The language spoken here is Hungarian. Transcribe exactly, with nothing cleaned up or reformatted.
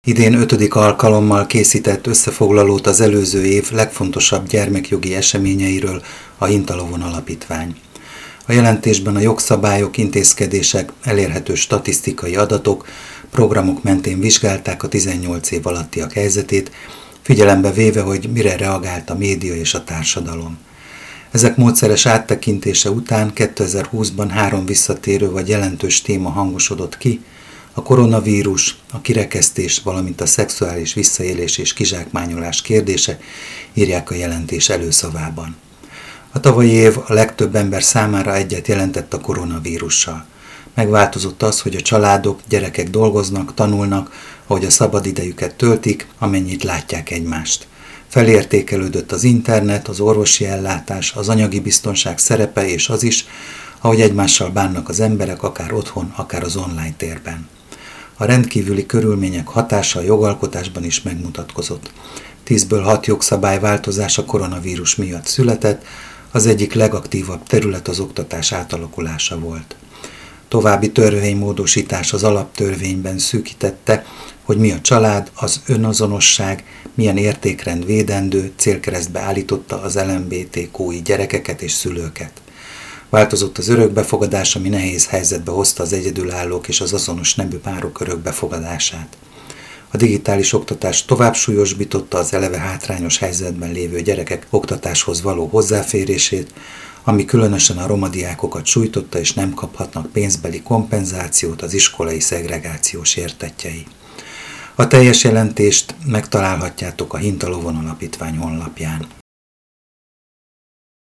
Idén ötödik alkalommal készített összefoglalót az előző év legfontosabb gyermekjogi eseményeiről a Hintalovon Alapítvány. A jelentésben a jogszabályok, intézkedések, elérhető statisztikai adatok, programok mentén vizsgálták a tizennyolc év alattiak helyzetét, figyelembe véve, hogy mire reagált a média és a társadalom. Ezek módszeres áttekintése után kétezer-húszban három visszatérő vagy jelentős téma hangosodott ki: a koronavírus, a kirekesztés, valamint a szexuális visszaélés és kizsákmányolás kérdése, írják a jelentés előszavában. A tavalyi év a legtöbb ember számára egyet jelentett a koronavírussal. Megváltozott az, hogy a családok, gyerekek dolgoznak, tanulnak, ahogy a szabadidejüket töltik, amennyit látják egymást. Felértékelődött az internet, az orvosi ellátás, az anyagi biztonság szerepe és az is, ahogy egymással bánnak az emberek, akár otthon, akár az online térben. A rendkívüli körülmények hatása a jogalkotásban is megmutatkozott. Tízből hat jogszabály változás a koronavírus miatt született, az egyik legaktívabb terület az oktatás átalakulása volt. További törvénymódosítás az alaptörvényben szűkítette, hogy mi a család, az önazonosság, milyen értékrend védendő, célkeresztbe állította az el em bé té kú i gyerekeket és szülőket. Változott az örökbefogadás, ami nehéz helyzetbe hozta az egyedülállók és az azonos nemű párok örökbefogadását. A digitális oktatás tovább súlyosbította az eleve hátrányos helyzetben lévő gyerekek oktatáshoz való hozzáférését, ami különösen a roma diákokat sújtotta, és nem kaphatnak pénzbeli kompenzációt az iskolai szegregációs értettjei. A teljes jelentést megtalálhatjátok a Hintalovon Alapítvány honlapján.